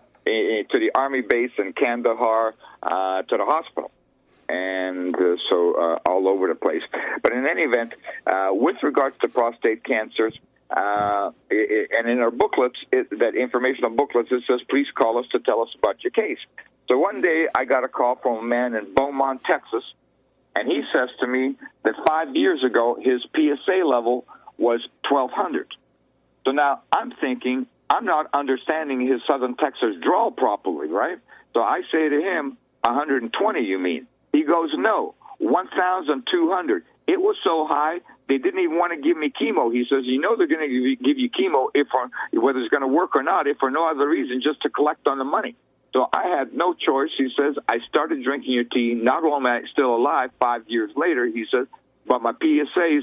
in Kandahar, to the hospital. And so all over the place. But in any event, with regards to prostate cancers, and in our booklets, that informational booklets, it says, please call us to tell us about your case. So one day I got a call from a man in Beaumont, Texas, and he says to me that 5 years ago his PSA level was 1,200. So now I'm thinking, I'm not understanding his Southern Texas drawl properly, right? So I say to him, 120 you mean? He goes, no, 1,200. It was so high, they didn't even want to give me chemo. He says, you know they're going to give you chemo whether it's going to work or not, if for no other reason, just to collect on the money. So I had no choice. He says, I started drinking your tea. Not only am I still alive 5 years later, he says, but my PSA's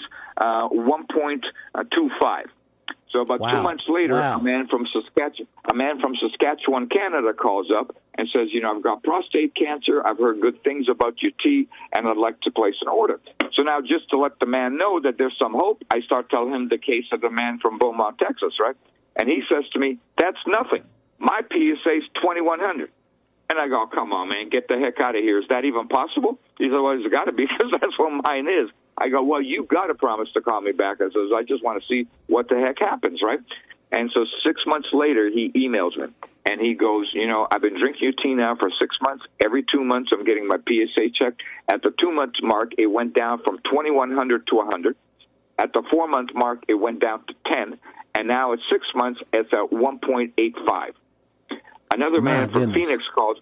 1.25. So about 2 months later, a man from Saskatchewan, Canada, calls up and says, you know, I've got prostate cancer. I've heard good things about your tea, and I'd like to place an order. So now, just to let the man know that there's some hope, I start telling him the case of the man from Beaumont, Texas, right? And he says to me, that's nothing. My PSA's 2,100. And I go, come on, man, get the heck out of here. Is that even possible? He said, well, it's got to be, because that's what mine is. I go, well, you've got to promise to call me back. I says, I just want to see what the heck happens, right? And so 6 months later, he emails me, and he goes, you know, I've been drinking your tea now for 6 months. Every 2 months, I'm getting my PSA checked. At the 2 month mark, it went down from 2,100 to 100. At the 4 month mark, it went down to 10. And now at 6 months, it's at 1.85. Another man from Phoenix calls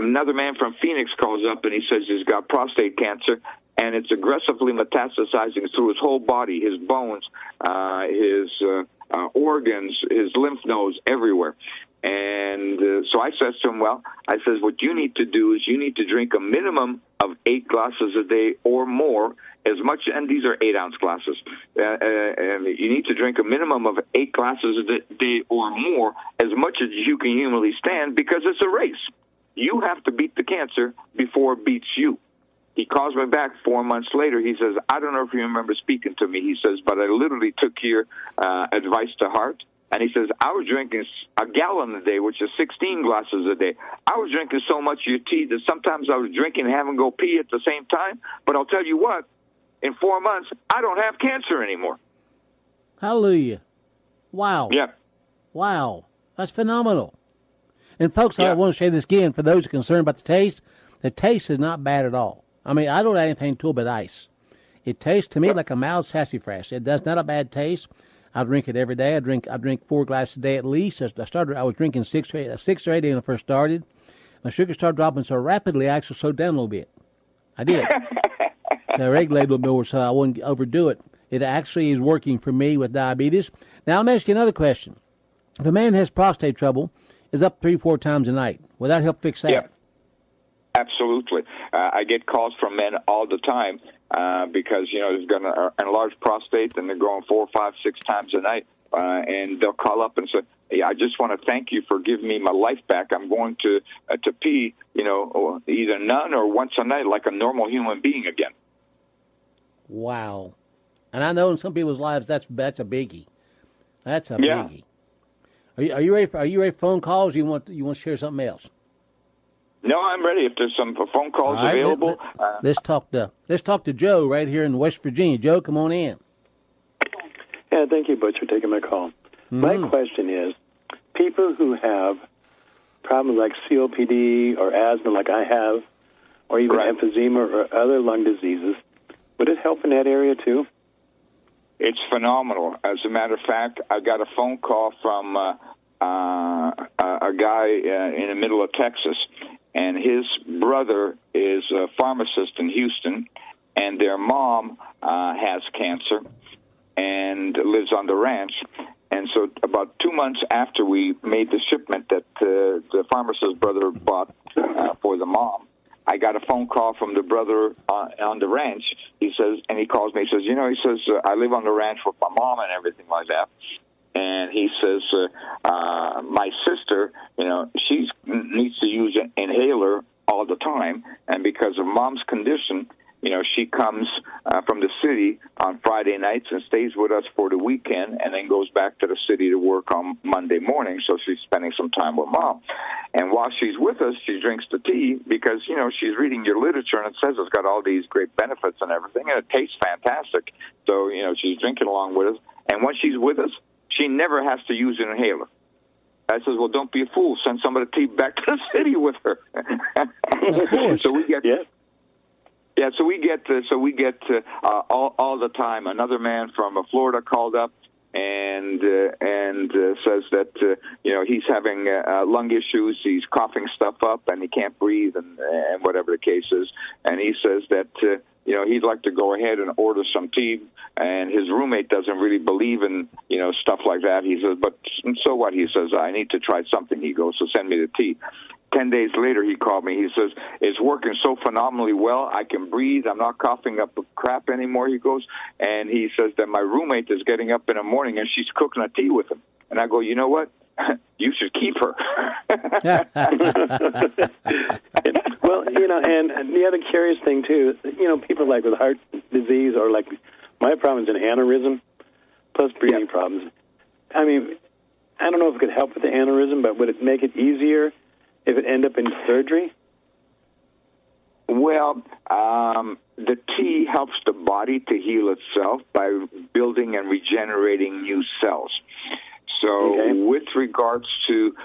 up, and he says he's got prostate cancer, and it's aggressively metastasizing through his whole body, his bones, his organs, his lymph nodes, everywhere. And so I says to him, well, I says, what you need to do is you need to drink a minimum of 8 glasses a day or more, as much, and these are 8-ounce glasses. And you need to drink a minimum of 8 glasses a day or more, as much as you can humanly stand, because it's a race. You have to beat the cancer before it beats you. He calls me back 4 months later. He says, I don't know if you remember speaking to me. He says, but I literally took your advice to heart. And he says, I was drinking a gallon a day, which is 16 glasses a day. I was drinking so much of your tea that sometimes I was drinking and having to go pee at the same time. But I'll tell you what, in 4 months, I don't have cancer anymore. Hallelujah. Wow. Yeah. Wow. That's phenomenal. And, folks, I want to say this again. For those who are concerned about the taste is not bad at all. I mean, I don't add anything to it but ice. It tastes to me like a mild sassafras. It does not a bad taste. I drink it every day. I drink 4 glasses a day at least. I was drinking 6 or 8 when I first started. My sugar started dropping so rapidly, I actually slowed down a little bit. I did. I regulated a little bit more so I wouldn't overdo it. It actually is working for me with diabetes. Now, let me ask you another question. If a man has prostate trouble, is up 3-4 times a night, will that help fix that? Yeah. Absolutely. I get calls from men all the time because, they've got an enlarged prostate and they're going 4, 5, 6 times a night. And they'll call up and say, hey, I just want to thank you for giving me my life back. I'm going to pee, either none or once a night like a normal human being again. Wow. And I know in some people's lives that's a biggie. That's a biggie. Are you ready for phone calls? Or you want to share something else? No, I'm ready. If there's some phone calls available, let's talk to Joe right here in West Virginia. Joe, come on in. Yeah, thank you, Butch, for taking my call. Mm-hmm. My question is, people who have problems like COPD or asthma like I have, or even emphysema or other lung diseases, would it help in that area too? It's phenomenal. As a matter of fact, I got a phone call from a guy in the middle of Texas, and his brother is a pharmacist in Houston, and their mom has cancer and lives on the ranch. And so about 2 months after we made the shipment that the pharmacist's brother bought for the mom, I got a phone call from the brother on the ranch. He says, and he calls me, he says, I live on the ranch with my mom and everything like that. And he says, my sister, she needs to use an inhaler all the time. And because of mom's condition, she comes from the city on Friday nights and stays with us for the weekend and then goes back to the city to work on Monday morning. So she's spending some time with mom. And while she's with us, she drinks the tea because, she's reading your literature and it says it's got all these great benefits and everything. And it tastes fantastic. So, she's drinking along with us. And when she's with us, she never has to use an inhaler. I says, well, don't be a fool. Send some of the tea back to the city with her. Of course. So we get... Yeah, so we get all the time. Another man from Florida called up and says that he's having lung issues. He's coughing stuff up and he can't breathe and whatever the case is. And he says that he'd like to go ahead and order some tea. And his roommate doesn't really believe in stuff like that. He says, but so what? He says, I need to try something. He goes, so send me the tea. 10 days later, he called me. He says, it's working so phenomenally well. I can breathe. I'm not coughing up crap anymore, he goes. And he says that my roommate is getting up in the morning and she's cooking a tea with him. And I go, you know what? You should keep her. Well, and the other curious thing, too, people like with heart disease or like my problem is an aneurysm plus breathing problems. I mean, I don't know if it could help with the aneurysm, but would it make it easier if it end up in surgery? Well, the tea helps the body to heal itself by building and regenerating new cells. So with regards to,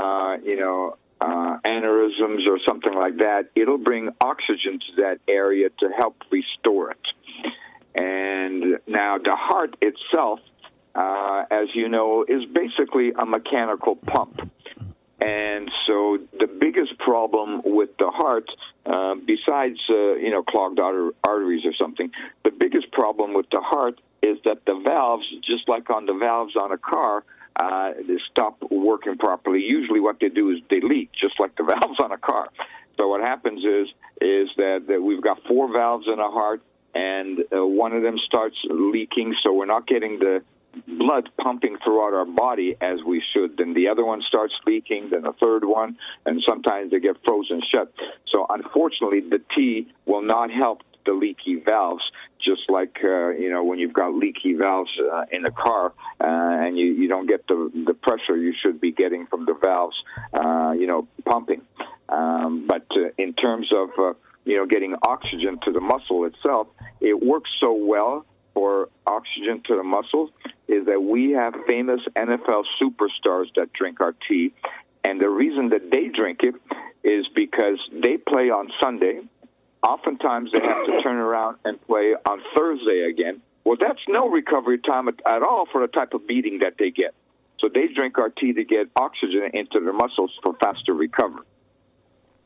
aneurysms or something like that, it'll bring oxygen to that area to help restore it. And now the heart itself, as you know, is basically a mechanical pump. And so the biggest problem with the heart, besides, clogged arteries or something, the biggest problem with the heart is that the valves, just like on the valves on a car, they stop working properly. Usually what they do is they leak, just like the valves on a car. So what happens is that we've got 4 valves in a heart, and one of them starts leaking, so we're not getting the blood pumping throughout our body as we should. Then the other one starts leaking, then a third one, and sometimes they get frozen shut. So unfortunately, the tea will not help the leaky valves, just like, when you've got leaky valves in a car and you don't get the pressure you should be getting from the valves, pumping. But in terms of, getting oxygen to the muscle itself, it works so well for oxygen to the muscles is that we have famous NFL superstars that drink our tea. And the reason that they drink it is because they play on Sunday. Oftentimes they have to turn around and play on Thursday again. Well, that's no recovery time at all for the type of beating that they get. So they drink our tea to get oxygen into their muscles for faster recovery.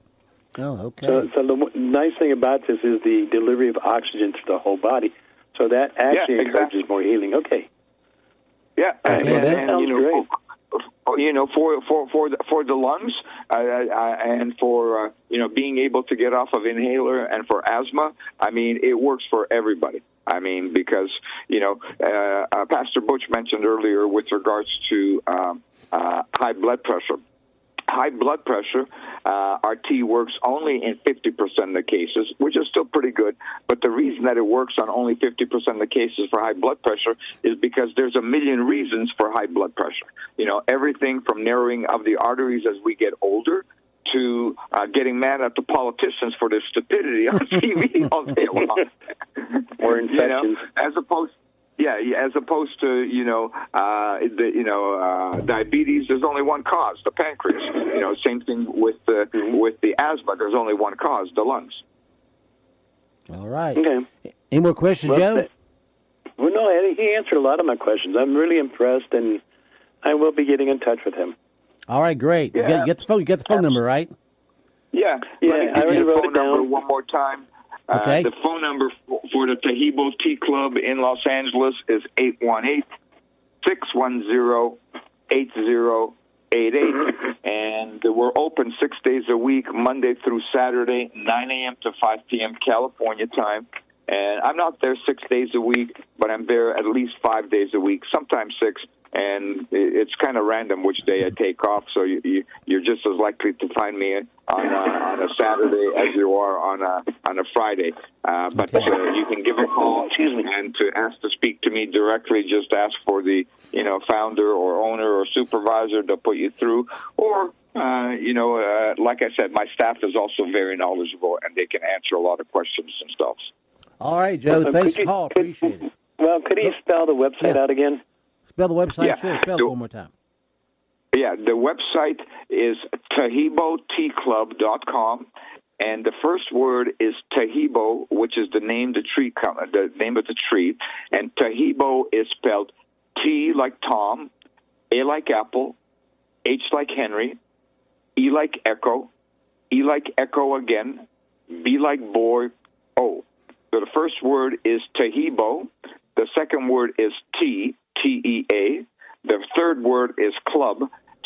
Oh, okay. So the nice thing about this is the delivery of oxygen to the whole body. So that actually encourages more healing. Okay. Yeah, and great. For the lungs and for being able to get off of inhaler and for asthma, I mean, it works for everybody. I mean, because Pastor Butch mentioned earlier with regards to high blood pressure. High blood pressure, our tea works only in 50% of the cases, which is still pretty good. But the reason that it works on only 50% of the cases for high blood pressure is because there's a million reasons for high blood pressure. Everything from narrowing of the arteries as we get older to getting mad at the politicians for their stupidity on TV all day long. Or infections. As opposed to diabetes. There's only one cause, the pancreas. Same thing with the asthma. There's only one cause, the lungs. All right. Okay. Any more questions, Joe? Well, no, Eddie, he answered a lot of my questions. I'm really impressed, and I will be getting in touch with him. All right, great. Yeah. You get the phone number, right? Yeah. I already wrote it down. One more time. Okay. The phone number for the Taheebo Tea Club in Los Angeles is 818-610-8088. And we're open 6 days a week, Monday through Saturday, 9 a.m. to 5 p.m. California time. And I'm not there 6 days a week, but I'm there at least 5 days a week, sometimes 6. And it's kind of random which day I take off, so you're just as likely to find me on a Saturday as you are on a Friday. But you can give a call, and to ask to speak to me directly, just ask for the founder or owner or supervisor to put you through, or like I said, my staff is also very knowledgeable, and they can answer a lot of questions and stuff. All right, Joe. Thanks for the call. Appreciate it. Well, could you spell the website out again? Spell the website, sure. Spell it one more time. Yeah, the website is TaheeboTeaClub.com, and the first word is Taheebo, which is the name of the tree, and Taheebo is spelled T like Tom, A like Apple, H like Henry, E like Echo, E like Echo again, B like boy, O. So the first word is Taheebo. The second word is T, T-E-A. The third word is club,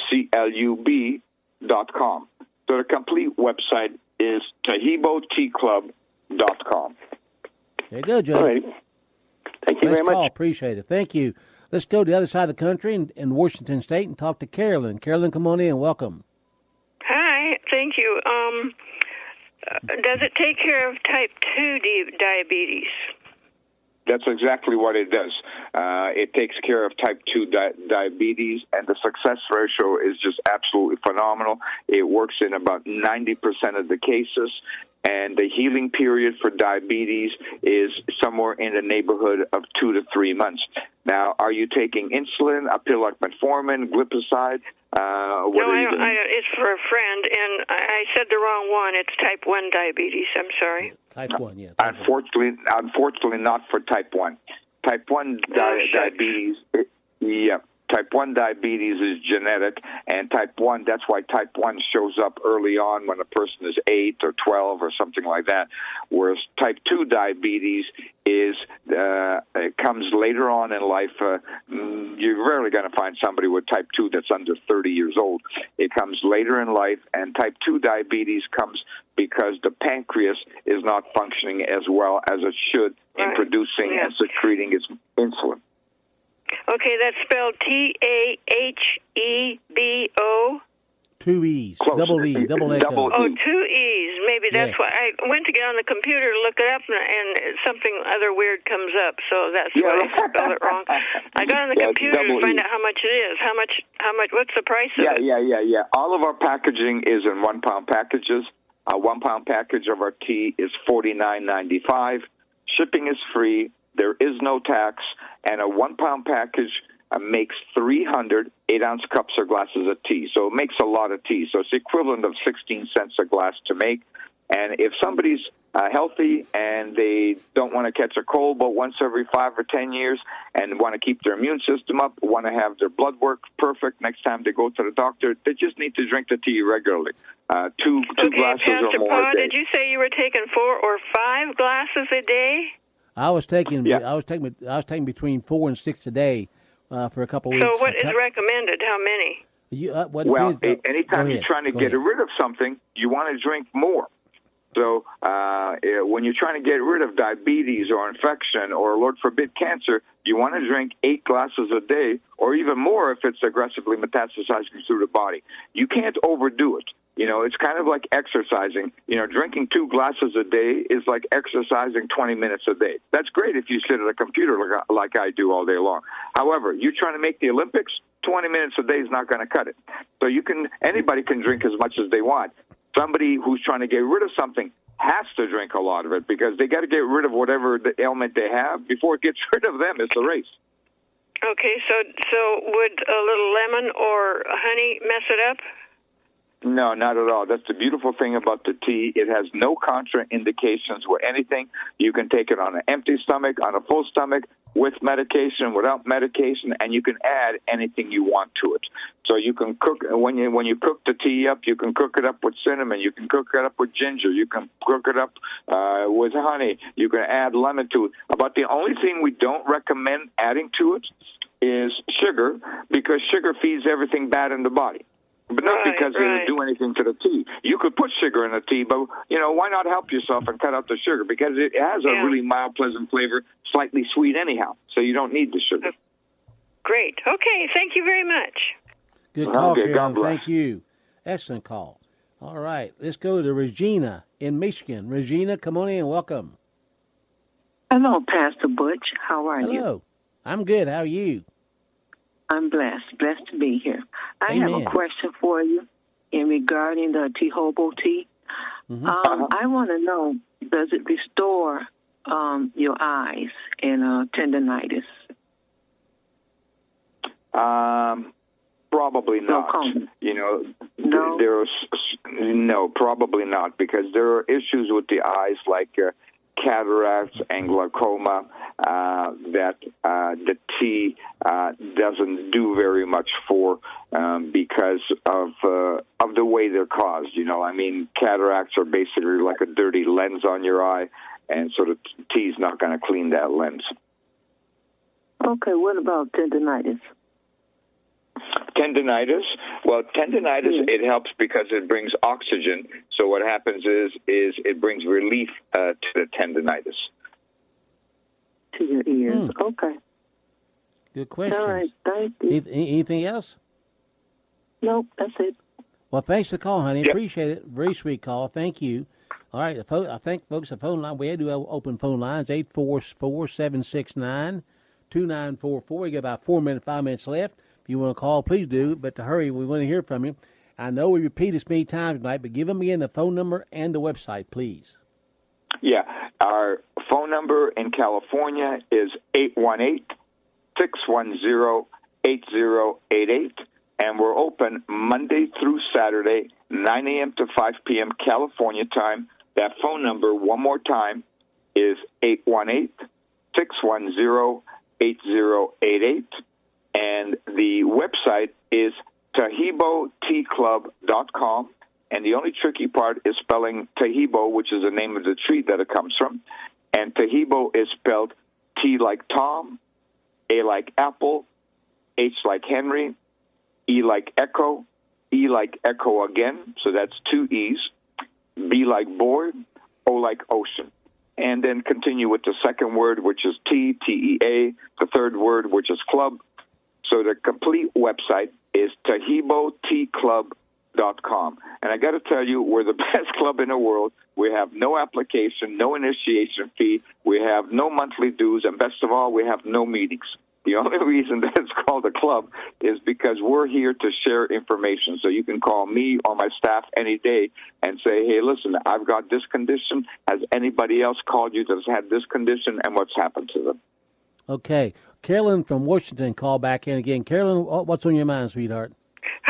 CLUB.com. So the complete website is TaheeboTeaClub.com. There you go, Joe. All right. Thank you very much. Call. Appreciate it. Thank you. Let's go to the other side of the country in Washington State and talk to Carolyn. Carolyn, come on in. Welcome. Hi. Thank you. Does it take care of type 2 diabetes? That's exactly what it does. It takes care of type 2 diabetes, and the success ratio is just absolutely phenomenal. It works in about 90% of the cases, and the healing period for diabetes is somewhere in the neighborhood of 2 to 3 months. Now, are you taking insulin, a pill like metformin, glipizide? No, it's for a friend, and I said the wrong one. It's type 1 diabetes. I'm sorry. Type 1, yeah. Unfortunately, not for type 1. Type 1 diabetes, type 1 diabetes is genetic, and type 1, that's why type 1 shows up early on when a person is 8 or 12 or something like that, whereas type 2 diabetes it comes later on in life. You're rarely going to find somebody with type 2 that's under 30 years old. It comes later in life, and type 2 diabetes comes because the pancreas is not functioning as well as it should in producing and secreting its insulin. Okay, that's spelled T-A-H-E-B-O. 2 E's. Close. Double E. Double Echo. Oh, 2 E's. Maybe that's why. I went to get on the computer to look it up, and something other weird comes up, so that's why I spelled it wrong. I got on the computer to find out how much it is. How much, what's the price of it? Yeah. All of our packaging is in 1 pound packages. A 1 pound package of our tea is $49.95. Shipping is free. There is no tax. And a 1 pound package makes 300 8-ounce cups or glasses of tea. So it makes a lot of tea. So it's the equivalent of 16 cents a glass to make. And if somebody's healthy and they don't want to catch a cold but once every 5 or 10 years and want to keep their immune system up, want to have their blood work perfect next time they go to the doctor, they just need to drink the tea regularly. Two glasses Pastor or more Paul, a day. did you say you were taking 4 or 5 glasses a day? I was taking between 4 and 6 a day for a couple of weeks. So what is recommended? How many? Anytime you're trying to get rid of something, you want to drink more. So when you're trying to get rid of diabetes or infection or, Lord forbid, cancer, you want to drink 8 glasses a day or even more if it's aggressively metastasizing through the body. You can't overdo it. You know, it's kind of like exercising. You know, drinking 2 glasses a day is like exercising 20 minutes a day. That's great if you sit at a computer like I do all day long. However, you're trying to make the Olympics, 20 minutes a day is not going to cut it. So anybody can drink as much as they want. Somebody who's trying to get rid of something has to drink a lot of it because they got to get rid of whatever the ailment they have before it gets rid of them. It's a race. Okay, so would a little lemon or honey mess it up? No, not at all. That's the beautiful thing about the tea. It has no contraindications with anything. You can take it on an empty stomach, on a full stomach, with medication, without medication, and you can add anything you want to it. So you can cook when you cook the tea up. You can cook it up with cinnamon. You can cook it up with ginger. You can cook it up with honey. You can add lemon to it. But the only thing we don't recommend adding to it is sugar, because sugar feeds everything bad in the body. But not because they didn't do anything to the tea. You could put sugar in the tea, but, why not help yourself and cut out the sugar? Because it has a really mild, pleasant flavor, slightly sweet anyhow, so you don't need the sugar. Great. Okay, thank you very much. Good call, Carolyn. Thank you. Excellent call. All right, let's go to Regina in Michigan. Regina, come on in. Welcome. Hello, Pastor Butch. How are you? Hello. I'm good. How are you? I'm blessed to be here. I Amen. have a question for you regarding the Tehobo tea. Mm-hmm. I want to know, does it restore your eyes and tendinitis? Probably not. No, probably not, because there are issues with the eyes like cataracts and glaucoma that the tea doesn't do very much for because of the way they're caused. Cataracts are basically like a dirty lens on your eye, and so the tea's not going to clean that lens. Okay, what about tendinitis? Tendinitis? Well, it helps because it brings oxygen. So what happens is it brings relief to the tendinitis. To your ears. Okay. Good question. All right, thank you. Anything else? Nope, that's it. Well, thanks for the call, honey. Yep. Appreciate it. Very sweet call. Thank you. All right, I think, folks, the phone line, we had to open phone lines, 844-769-2944. We got about 5 minutes left. If you want to call, please do, but to hurry, we want to hear from you. I know we repeat this many times tonight, but give them again the phone number and the website, please. Yeah, our phone number in California is 818-610-8088, and we're open Monday through Saturday, 9 a.m. to 5 p.m. California time. That phone number, one more time, is 818-610-8088. And the website is TaheeboTeaClub.com. And the only tricky part is spelling Taheebo, which is the name of the tree that it comes from. And Taheebo is spelled T like Tom, A like Apple, H like Henry, E like Echo, E like Echo again. So that's 2 E's. B like boy, O like ocean. And then continue with the second word, which is T, T-E-A, the third word, which is club. So the complete website is TaheeboTeaClub.com. And I got to tell you, we're the best club in the world. We have no application, no initiation fee. We have no monthly dues. And best of all, we have no meetings. The only reason that it's called a club is because we're here to share information. So you can call me or my staff any day and say, hey, listen, I've got this condition. Has anybody else called you that's had this condition, and what's happened to them? Okay. Carolyn from Washington called back in again. Carolyn, what's on your mind, sweetheart? Hi,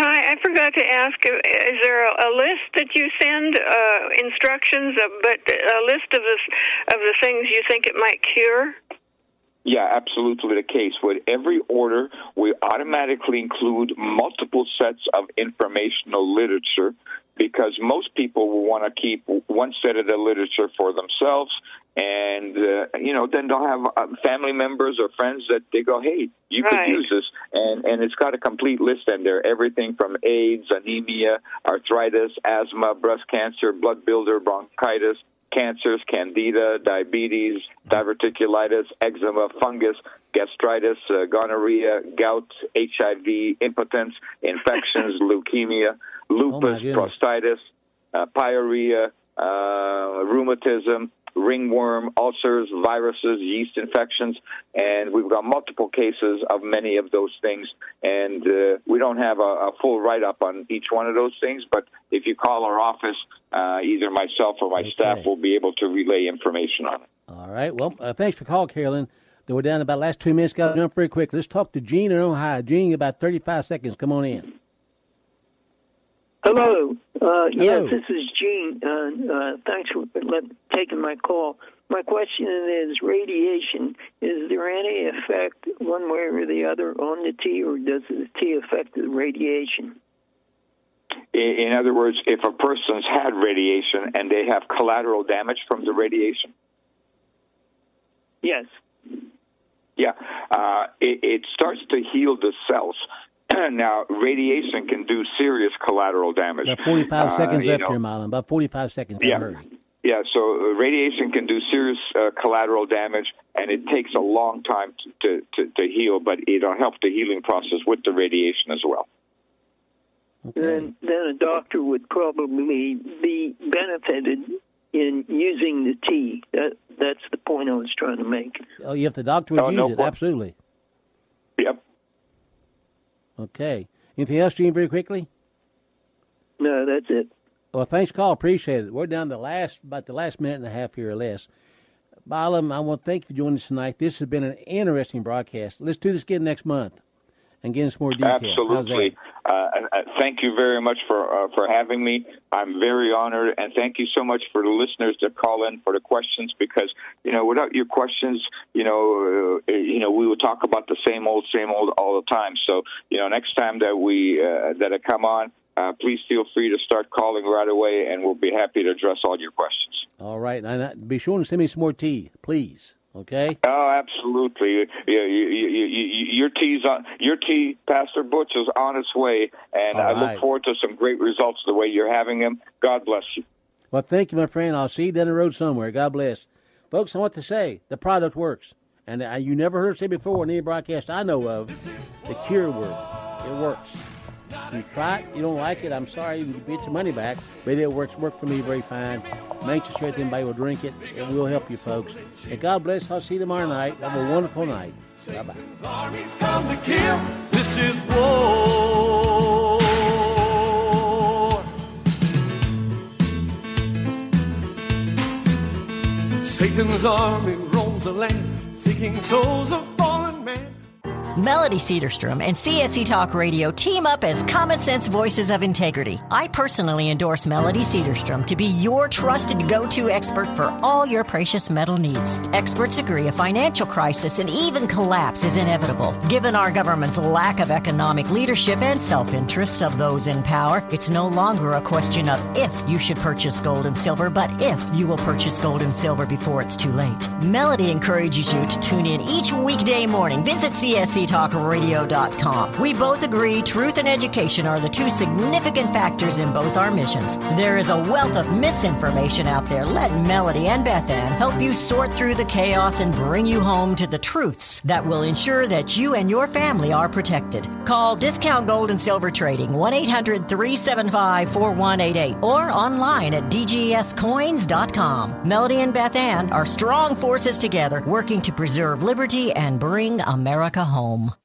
Hi, I forgot to ask, is there a list that you send, instructions, but a list of the things you think it might cure? Yeah, absolutely the case. With every order, we automatically include multiple sets of informational literature because most people will want to keep one set of the literature for themselves. And, then they'll have family members or friends that they go, hey, you could use this. And it's got a complete list in there, everything from AIDS, anemia, arthritis, asthma, breast cancer, blood builder, bronchitis, cancers, candida, diabetes, diverticulitis, eczema, fungus, gastritis, gonorrhea, gout, HIV, impotence, infections, leukemia, lupus, prostatitis, pyorrhea, rheumatism, ringworm, ulcers, viruses, yeast infections, and we've got multiple cases of many of those things. And we don't have a full write-up on each one of those things, but if you call our office, either myself or my staff will be able to relay information on it. All right. Well, thanks for calling, Carolyn. We're down to about the last 2 minutes. Got to jump very quick. Let's talk to Gene in Ohio. Gene, about 35 seconds. Come on in. Hello. Yes, this is Gene. Thanks for taking my call. My question is radiation. Is there any effect one way or the other on the tea, or does the tea affect the radiation? In other words, if a person's had radiation and they have collateral damage from the radiation? Yes. Yeah. It starts to heal the cells. Now, radiation can do serious collateral damage. About 45 seconds left here, Marlon. About 45 seconds. Hurry. Yeah, so radiation can do serious collateral damage, and it takes a long time to heal, but it'll help the healing process with the radiation as well. Okay. Then a doctor would probably be benefited in using the tea. That's the point I was trying to make. Oh, if the doctor would use it, absolutely. Yep. Okay. Anything else, Gene, very quickly? No, that's it. Well, thanks, call. Appreciate it. We're down to about the last minute and a half here or less. Balaam, I want to thank you for joining us tonight. This has been an interesting broadcast. Let's do this again next month and get into some more detail. Absolutely. Thank you very much for having me. I'm very honored, and thank you so much for the listeners that call in for the questions because, without your questions, we will talk about the same old all the time. So, next time that I come on, please feel free to start calling right away, and we'll be happy to address all your questions. All right. And be sure to send me some more tea, please. Okay? Oh, absolutely. Your tea, Pastor Butch, is on its way, and I look forward to some great results the way you're having them. God bless you. Well, thank you, my friend. I'll see you down the road somewhere. God bless. Folks, I want to say the product works. And you never heard it say before in any broadcast I know of, the cure word. It works. You try it, you don't like it, I'm sorry, you can get your money back, but it works for me very fine. I'm anxious that anybody will drink it. It will help you folks. And God bless. I'll see you tomorrow night. Have a wonderful night. Bye-bye. Armies come to kill. This is war. Satan's army roams the land, seeking souls of fallen men. Melody Cedarstrom and CSC Talk Radio team up as common sense voices of integrity. I personally endorse Melody Cedarstrom to be your trusted go-to expert for all your precious metal needs. Experts agree a financial crisis and even collapse is inevitable. Given our government's lack of economic leadership and self-interests of those in power, it's no longer a question of if you should purchase gold and silver, but if you will purchase gold and silver before it's too late. Melody encourages you to tune in each weekday morning. Visit CSCTalkRadio.com. We both agree truth and education are the two significant factors in both our missions. There is a wealth of misinformation out there. Let Melody and Beth Ann help you sort through the chaos and bring you home to the truths that will ensure that you and your family are protected. Call Discount Gold and Silver Trading 1-800-375-4188 or online at dgscoins.com. Melody and Beth Ann are strong forces together working to preserve liberty and bring America home.